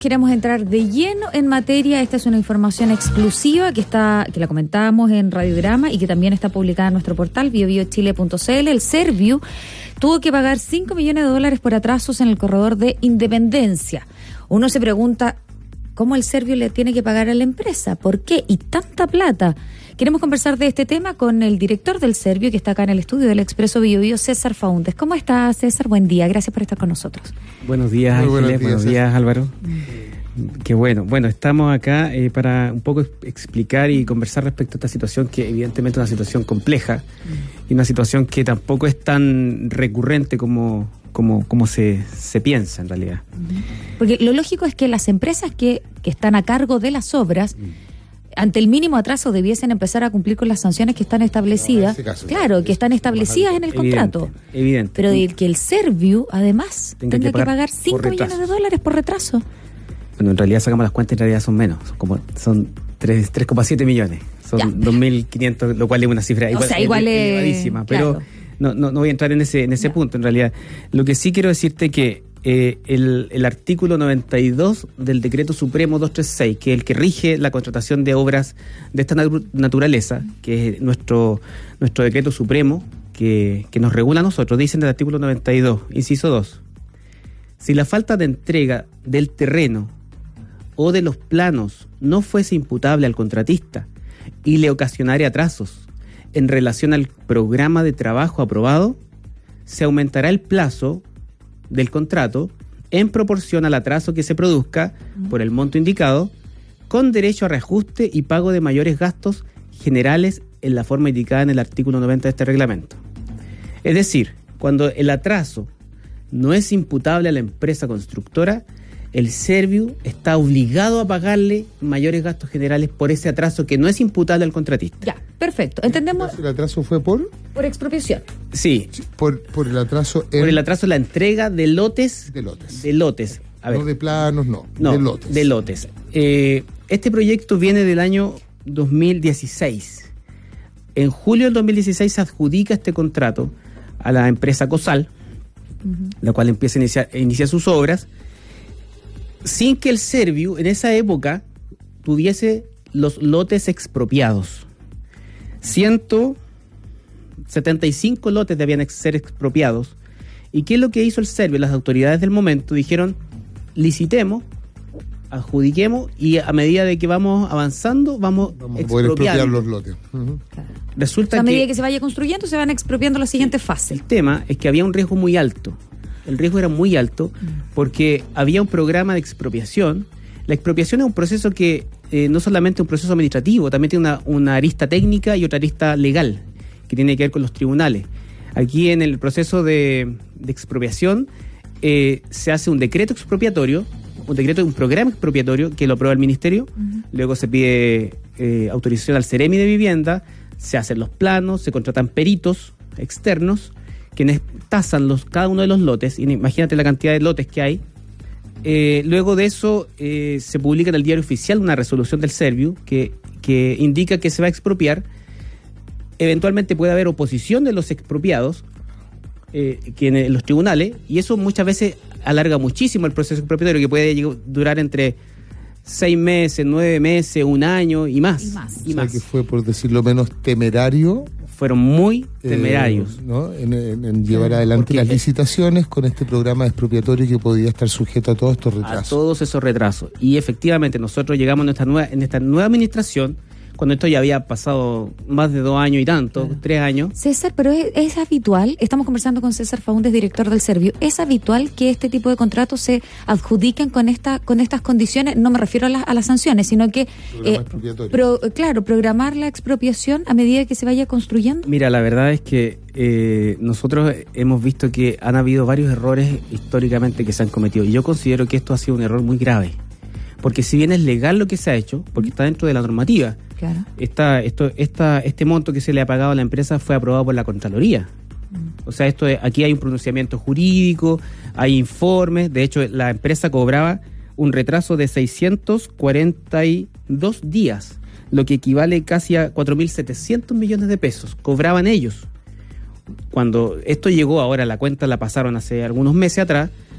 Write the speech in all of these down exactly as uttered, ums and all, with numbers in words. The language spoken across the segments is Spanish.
Queremos entrar de lleno en materia. Esta es una información exclusiva que está que la comentábamos en Radiograma y que también está publicada en nuestro portal bio bio chile punto c l. El Serviu tuvo que pagar cinco millones de dólares por atrasos en el corredor de Independencia. Uno se pregunta, ¿cómo el Serviu le tiene que pagar a la empresa? ¿Por qué? ¿Y tanta plata? Queremos conversar de este tema con el director del Serviu, que está acá en el estudio del Expreso Bio Bio, César Faúndez. ¿Cómo estás, César? Buen día, gracias por estar con nosotros. Buenos días, Ángeles. Buenos días, buenos días Álvaro. Mm. Qué bueno. Bueno, estamos acá eh, para un poco explicar y conversar respecto a esta situación, que evidentemente es una situación compleja mm. y una situación que tampoco es tan recurrente como, como, como se, se piensa en realidad. Porque lo lógico es que las empresas que, que están a cargo de las obras, mm. ante el mínimo atraso debiesen empezar a cumplir con las sanciones que están establecidas. No, caso, claro, que están establecidas en el evidente, contrato. Evidente. Pero de que el Serviu, además, tenga que pagar cinco millones de dólares por retraso. Bueno, en realidad sacamos las cuentas, en realidad son menos. Son como son tres coma siete millones. Son dos mil quinientos, lo cual es una cifra igual, o sea, igual es elevadísima. Pero claro. no, no, no voy a entrar en ese, en ese punto, en realidad. Lo que sí quiero decirte que Eh, el, el artículo noventa y dos del Decreto Supremo doscientos treinta y seis, que es el que rige la contratación de obras de esta nat- naturaleza, que es nuestro nuestro Decreto Supremo, que, que nos regula a nosotros, dice en el artículo noventa y dos, inciso dos, si la falta de entrega del terreno o de los planos no fuese imputable al contratista y le ocasionara atrasos en relación al programa de trabajo aprobado, se aumentará el plazo del contrato en proporción al atraso que se produzca por el monto indicado, con derecho a reajuste y pago de mayores gastos generales en la forma indicada en el artículo noventa de este reglamento. Es decir, cuando el atraso no es imputable a la empresa constructora, el Serviu está obligado a pagarle mayores gastos generales por ese atraso que no es imputable al contratista. Ya, perfecto. ¿Entendemos? ¿El atraso fue por? Por expropiación. Sí. Por, por el atraso en... Por el atraso en la entrega de lotes. De lotes. De lotes. A ver. No de planos, no. No, de lotes. De lotes. Eh, este proyecto viene del año dos mil dieciséis. En julio del dos mil dieciséis se adjudica este contrato a la empresa COSAL, uh-huh. la cual empieza a iniciar, a iniciar sus obras, sin que el Serviu en esa época tuviese los lotes expropiados. ciento setenta y cinco lotes debían ser expropiados. ¿Y qué es lo que hizo el Serviu? Las autoridades del momento dijeron, licitemos, adjudiquemos, y a medida de que vamos avanzando, vamos, vamos a poder expropiar los lotes. Uh-huh. Claro. Resulta a medida que, que se vaya construyendo, se van expropiando la siguiente fase. El tema es que había un riesgo muy alto. El riesgo era muy alto porque había un programa de expropiación. La expropiación es un proceso que eh, no solamente es un proceso administrativo, también tiene una, una arista técnica y otra arista legal, que tiene que ver con los tribunales. Aquí en el proceso de, de expropiación eh, se hace un decreto expropiatorio, un decreto, un programa expropiatorio que lo aprueba el Ministerio, uh-huh. luego se pide eh, autorización al Ceremi de Vivienda, se hacen los planos, se contratan peritos externos, quienes tasan los, cada uno de los lotes, y imagínate la cantidad de lotes que hay. Eh, luego de eso eh, se publica en el diario oficial una resolución del Serviu que, que indica que se va a expropiar. Eventualmente puede haber oposición de los expropiados eh, que en, en los tribunales, y eso muchas veces alarga muchísimo el proceso expropiatorio, que puede llegar, durar entre seis meses, nueve meses, un año y más. Y más. Y o sea, más. Que fue, por decirlo menos, temerario. Fueron muy temerarios. Eh, ¿no? En, en, en llevar adelante Porque las licitaciones con este programa expropiatorio que podía estar sujeto a todos estos retrasos. A todos esos retrasos. Y efectivamente nosotros llegamos en esta nueva, en esta nueva administración, cuando esto ya había pasado más de dos años y tanto, claro. tres años. César, pero es, es habitual, estamos conversando con César Faúndez, director del Serviu, ¿es habitual que este tipo de contratos se adjudiquen con esta con estas condiciones? No me refiero a, la, a las sanciones, sino que, eh, pro, claro, programar la expropiación a medida que se vaya construyendo. Mira, la verdad es que eh, nosotros hemos visto que han habido varios errores históricamente que se han cometido, y yo considero que esto ha sido un error muy grave. Porque si bien es legal lo que se ha hecho, porque está dentro de la normativa, claro. esta, esto, esta, este monto que se le ha pagado a la empresa fue aprobado por la Contraloría. Mm. O sea, esto es, aquí hay un pronunciamiento jurídico, hay informes. De hecho, la empresa cobraba un retraso de seiscientos cuarenta y dos días, lo que equivale casi a cuatro mil setecientos millones de pesos. Cobraban ellos. Cuando esto llegó ahora, la cuenta la pasaron hace algunos meses atrás,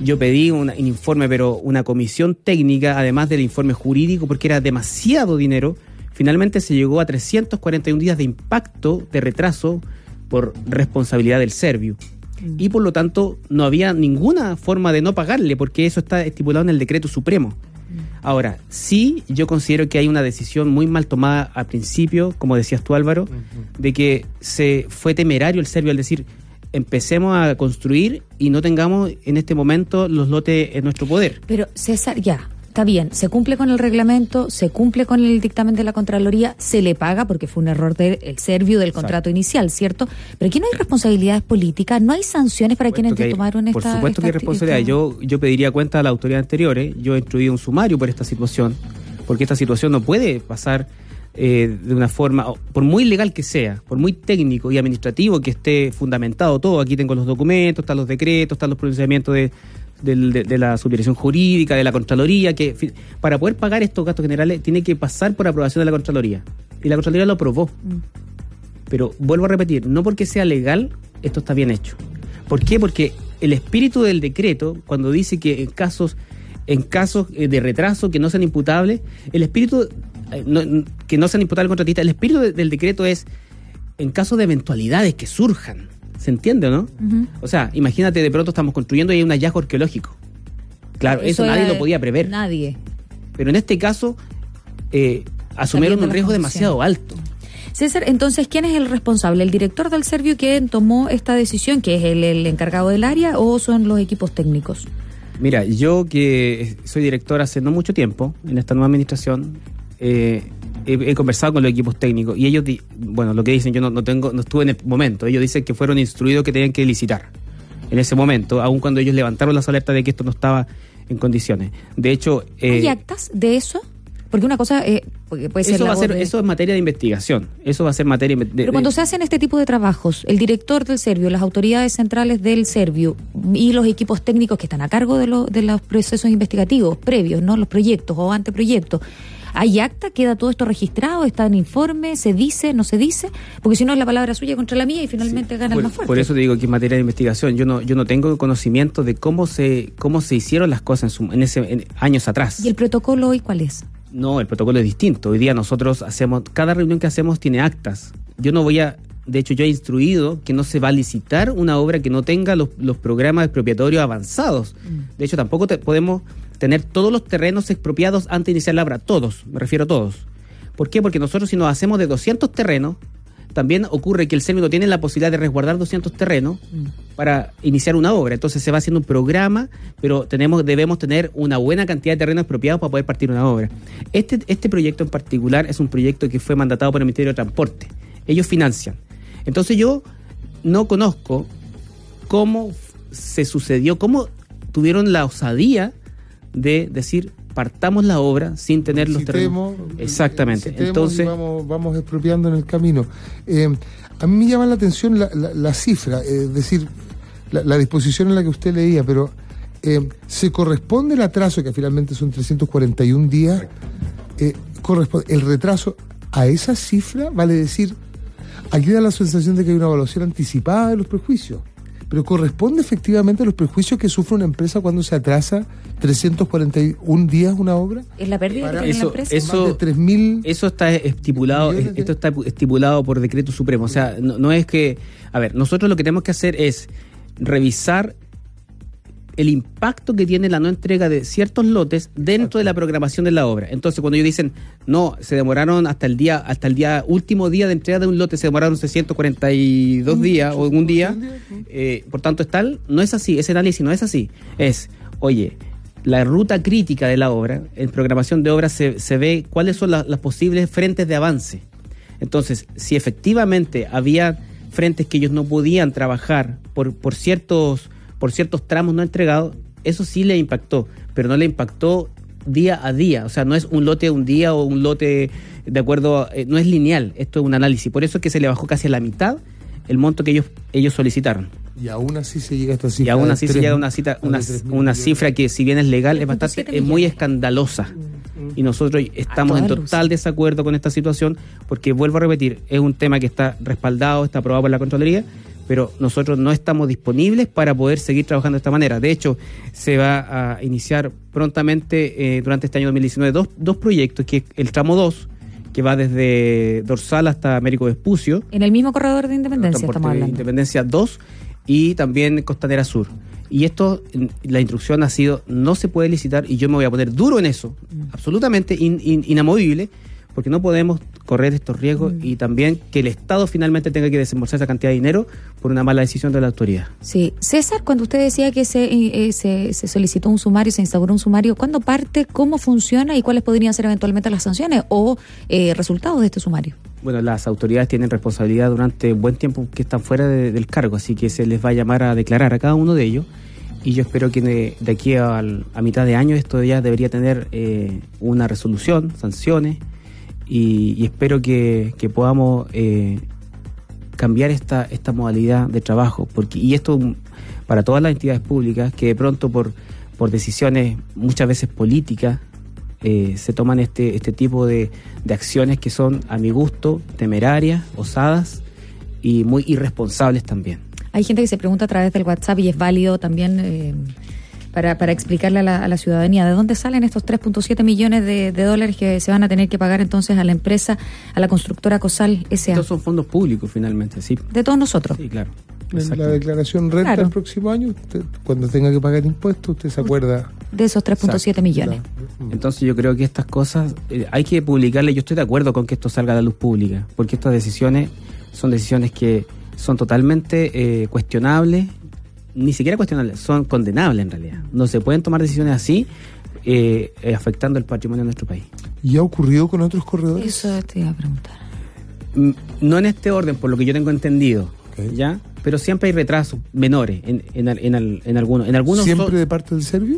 yo pedí un, un informe, pero una comisión técnica, además del informe jurídico, porque era demasiado dinero. Finalmente se llegó a trescientos cuarenta y un días de impacto, de retraso, por responsabilidad del Serviu. Mm. Y por lo tanto no había ninguna forma de no pagarle, porque eso está estipulado en el decreto supremo. Mm. Ahora, sí, yo considero que hay una decisión muy mal tomada al principio, como decías tú, Álvaro, uh-huh. de que se fue temerario el Serviu al decir, empecemos a construir y no tengamos en este momento los lotes en nuestro poder. Pero César, ya... Está bien, se cumple con el reglamento, se cumple con el dictamen de la Contraloría, se le paga porque fue un error del Serviu del contrato Exacto. inicial, ¿cierto? Pero aquí no hay responsabilidades políticas, no hay sanciones para quienes hay, tomaron esta... Por supuesto esta, que hay responsabilidad. Yo, yo pediría cuenta a las autoridades anteriores, yo he instruido un sumario por esta situación, porque esta situación no puede pasar eh, de una forma, por muy legal que sea, por muy técnico y administrativo que esté fundamentado todo. Aquí tengo los documentos, están los decretos, están los pronunciamientos de... De, de, de la subdirección jurídica, de la Contraloría, que para poder pagar estos gastos generales tiene que pasar por aprobación de la Contraloría. Y la Contraloría lo aprobó. Mm. Pero vuelvo a repetir, no porque sea legal, esto está bien hecho. ¿Por qué? Porque el espíritu del decreto, cuando dice que en casos, en casos de retraso que no sean imputables, el espíritu eh, no, que no sean imputables al contratista, el espíritu de, del decreto es en caso de eventualidades que surjan. ¿Se entiende, no? Uh-huh. O sea, imagínate, de pronto estamos construyendo y hay un hallazgo arqueológico. Claro, eso, eso nadie lo podía prever. Nadie. Pero en este caso, eh, asumieron un riesgo demasiado alto. César, entonces, ¿quién es el responsable? ¿El director del Serviu quien tomó esta decisión, que es el, el encargado del área, o son los equipos técnicos? Mira, yo que soy director hace no mucho tiempo, en esta nueva administración, eh, He, he conversado con los equipos técnicos y ellos, di, bueno, lo que dicen, yo no, no tengo, no estuve en el momento, ellos dicen que fueron instruidos que tenían que licitar en ese momento, aun cuando ellos levantaron las alertas de que esto no estaba en condiciones. De hecho... Eh, ¿hay actas de eso? Porque una cosa eh, puede ser... Eso, va a ser de... eso es materia de investigación, eso va a ser materia de... Pero cuando de... se hacen este tipo de trabajos, el director del Serviu, las autoridades centrales del Serviu y los equipos técnicos que están a cargo de, lo, de los procesos investigativos previos, ¿no? Los proyectos o anteproyectos, ¿hay acta? ¿Queda todo esto registrado? ¿Está en informe? ¿Se dice? ¿No se dice? Porque si no es la palabra suya contra la mía y finalmente sí, gana por, el más fuerte. Por eso te digo que en materia de investigación yo no yo no tengo conocimiento de cómo se cómo se hicieron las cosas en, su, en ese en, años atrás. ¿Y el protocolo hoy cuál es? No, el protocolo es distinto. Hoy día nosotros hacemos, cada reunión que hacemos tiene actas. Yo no voy a, de hecho yo he instruido que no se va a licitar una obra que no tenga los, los programas expropiatorios avanzados. Mm. De hecho tampoco te, podemos... tener todos los terrenos expropiados antes de iniciar la obra, todos, me refiero a todos. ¿Por qué? Porque nosotros si nos hacemos de doscientos terrenos, también ocurre que el Serviu no tiene la posibilidad de resguardar doscientos terrenos mm. para iniciar una obra. Entonces se va haciendo un programa, pero tenemos debemos tener una buena cantidad de terrenos expropiados para poder partir una obra. Este, este proyecto en particular es un proyecto que fue mandatado por el Ministerio de Transporte. Ellos financian. Entonces yo no conozco cómo se sucedió, cómo tuvieron la osadía de decir partamos la obra sin tener los terrenos. Exactamente. Entonces vamos, vamos expropiando en el camino. Eh, a mí me llama la atención la, la, la cifra, eh, es decir, la, la disposición en la que usted leía, pero eh, ¿se corresponde el atraso, que finalmente son trescientos cuarenta y un días, eh, corresponde el retraso a esa cifra? Vale decir, aquí da la sensación de que hay una evaluación anticipada de los prejuicios. Pero ¿corresponde efectivamente a los prejuicios que sufre una empresa cuando se atrasa trescientos cuarenta y un días una obra? ¿Es la pérdida que tiene eso, la empresa? Eso, Más de tres mil eso está estipulado, de... esto está estipulado por decreto supremo. O sea, no, no es que... A ver, nosotros lo que tenemos que hacer es revisar el impacto que tiene la no entrega de ciertos lotes dentro de la programación de la obra. Entonces, cuando ellos dicen, no, se demoraron hasta el día hasta el día último día de entrega de un lote, se demoraron seiscientos cuarenta y dos días o un día, eh, por tanto es tal, no es así, ese análisis no es así. Es, oye, la ruta crítica de la obra, en programación de obras se, se ve cuáles son las, las posibles frentes de avance. Entonces, si efectivamente había frentes que ellos no podían trabajar por, por ciertos... por ciertos tramos no entregados, eso sí le impactó, pero no le impactó día a día, o sea, no es un lote un día o un lote de acuerdo, a, eh, no es lineal, esto es un análisis, por eso es que se le bajó casi a la mitad el monto que ellos ellos solicitaron. Y aún así se llega a esta cifra. Y aún así se llega a una, cita, una, una cifra que si bien es legal, es bastante, es muy escandalosa. Y nosotros estamos en total desacuerdo con esta situación, porque vuelvo a repetir, es un tema que está respaldado, está aprobado por la Contraloría, pero nosotros no estamos disponibles para poder seguir trabajando de esta manera. De hecho, se va a iniciar prontamente eh, durante este año dos mil diecinueve dos, dos proyectos, que es el tramo dos, que va desde Dorsal hasta Américo Vespucio. En el mismo corredor de Independencia estamos hablando. Independencia dos y también Costanera Sur. Y esto, la instrucción ha sido, no se puede licitar, y yo me voy a poner duro en eso, mm. absolutamente in, in, inamovible, porque no podemos correr estos riesgos mm. y también que el Estado finalmente tenga que desembolsar esa cantidad de dinero por una mala decisión de la autoridad. Sí. César, cuando usted decía que se, eh, se, se solicitó un sumario, se instauró un sumario, ¿cuándo parte, cómo funciona y cuáles podrían ser eventualmente las sanciones o eh, resultados de este sumario? Bueno, las autoridades tienen responsabilidad durante un buen tiempo que están fuera de, del cargo, así que se les va a llamar a declarar a cada uno de ellos. Y yo espero que de, de aquí a, a mitad de año esto ya debería tener eh, una resolución, sanciones, y, y espero que, que podamos eh, cambiar esta, esta modalidad de trabajo, porque y esto para todas las entidades públicas que de pronto por, por decisiones muchas veces políticas eh, se toman este, este tipo de, de acciones que son a mi gusto temerarias, osadas y muy irresponsables también. Hay gente que se pregunta a través del WhatsApp y es válido también eh, para, para explicarle a la, a la ciudadanía de dónde salen estos tres punto siete millones de, de dólares que se van a tener que pagar entonces a la empresa, a la constructora COSAL S A. Estos son fondos públicos finalmente, sí. De todos nosotros. Sí, claro. En la declaración renta claro. el próximo año, usted, cuando tenga que pagar impuestos, usted se acuerda de esos tres punto siete millones. Entonces yo creo que estas cosas eh, hay que publicarle. Yo estoy de acuerdo con que esto salga a la luz pública, porque estas decisiones son decisiones que son totalmente eh, cuestionables, ni siquiera cuestionables, son condenables en realidad. No se pueden tomar decisiones así eh, eh, afectando el patrimonio de nuestro país. ¿Y ha ocurrido con otros corredores? Eso te iba a preguntar. Mm, no en este orden, por lo que yo tengo entendido, okay. ¿ya? Pero siempre hay retrasos menores en, en, en, en, en algunos. En algunos ¿Siempre son, de parte del Servio?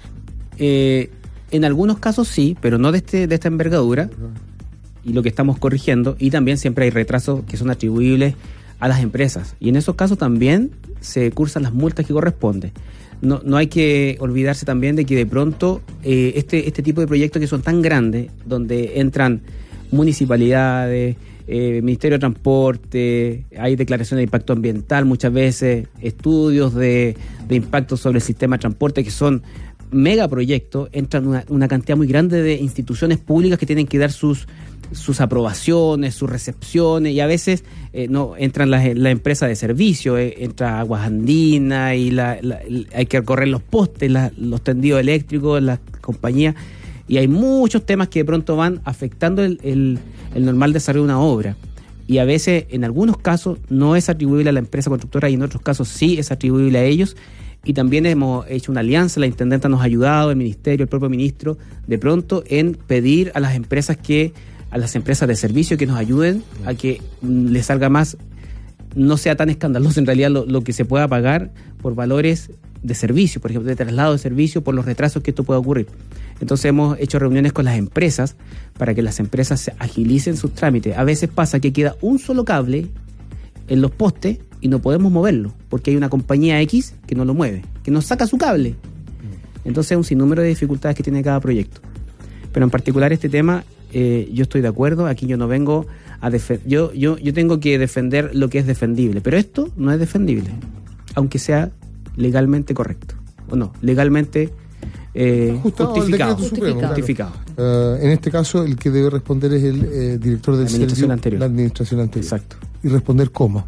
Eh, en algunos casos sí, pero no de, este, de esta envergadura, uh-huh. y lo que estamos corrigiendo, y también siempre hay retrasos que son atribuibles a las empresas, y en esos casos también se cursan las multas que corresponden. No, no hay que olvidarse también de que de pronto eh, este, este tipo de proyectos que son tan grandes, donde entran municipalidades, eh, Ministerio de Transporte, hay declaraciones de impacto ambiental muchas veces, estudios de, de impacto sobre el sistema de transporte, que son megaproyectos, entran una, una cantidad muy grande de instituciones públicas que tienen que dar sus sus aprobaciones, sus recepciones, y a veces eh, no entran las la empresas de servicio, eh, entra Aguas Andinas y la, la, la, hay que recorrer los postes, la, los tendidos eléctricos, las compañías, y hay muchos temas que de pronto van afectando el, el, el normal desarrollo de una obra, y a veces en algunos casos no es atribuible a la empresa constructora y en otros casos sí es atribuible a ellos. Y también hemos hecho una alianza, la intendenta nos ha ayudado, el ministerio, el propio ministro, de pronto en pedir a las empresas que a las empresas de servicio que nos ayuden a que mm, les salga más, no sea tan escandaloso en realidad lo, lo que se pueda pagar por valores de servicio, por ejemplo, de traslado de servicio, por los retrasos que esto pueda ocurrir. Entonces hemos hecho reuniones con las empresas para que las empresas se agilicen sus trámites. A veces pasa que queda un solo cable en los postes y no podemos moverlo, porque hay una compañía X que no lo mueve, que nos saca su cable. Entonces es un sinnúmero de dificultades que tiene cada proyecto. Pero en particular este tema, eh, yo estoy de acuerdo, aquí yo no vengo a defender, yo, yo, yo tengo que defender lo que es defendible, pero esto no es defendible, aunque sea legalmente correcto, o no, legalmente eh, justificado. Supremo, justificado. Claro. Uh, en este caso, el que debe responder es el eh, director del la administración Servio, anterior. La administración anterior. Exacto. ¿Y responder cómo?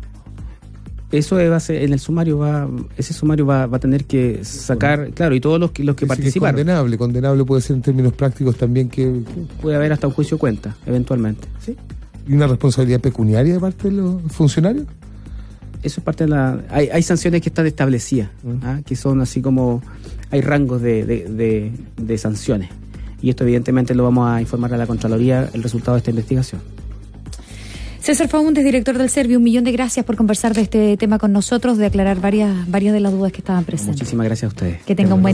Eso va a ser, en el sumario va, ese sumario va, va a tener que sacar, bueno, claro, y todos los que los que es participaron. Que es condenable, condenable puede ser en términos prácticos también que, que puede haber hasta un juicio de cuenta, eventualmente, ¿sí? ¿Y una responsabilidad pecuniaria de parte de los funcionarios? Eso es parte de la, hay, hay sanciones que están establecidas, ¿eh? ¿Ah? Que son así como, hay rangos de, de, de, de sanciones, y esto evidentemente lo vamos a informar a la Contraloría el resultado de esta investigación. César Faúndez, director del Servio, un millón de gracias por conversar de este tema con nosotros, de aclarar varias, varias de las dudas que estaban presentes. Muchísimas gracias a ustedes. Que tenga un buen